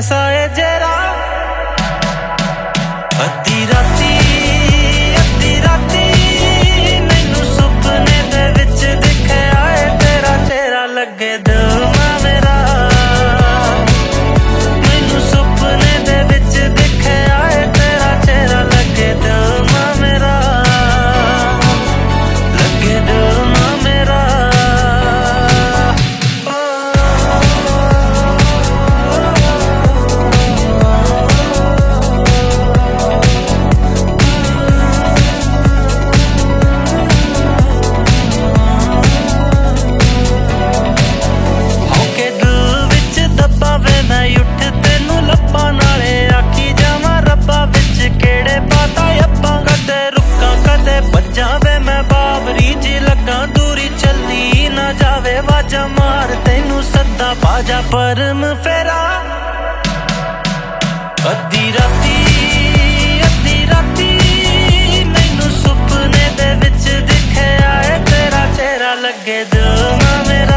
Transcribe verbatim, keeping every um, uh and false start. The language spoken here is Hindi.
कैसा है जरा। अद्धी राती अद्धी राती मैनू सुपने दे विच दिखया है तेरा चेहरा लगे दिल ना मेरा। मैनू सुपने दे विच दिखया है तेरा चेहरा लगे दिल ना मेरा, लगे दिल ना मेरा। वाजा मार तेनू सदा बाजा परम फेरा। अद्धी राती अद्धी राती मैनू सुपने दे विच दिखया है तेरा चेहरा लगे दिल ना मेरा।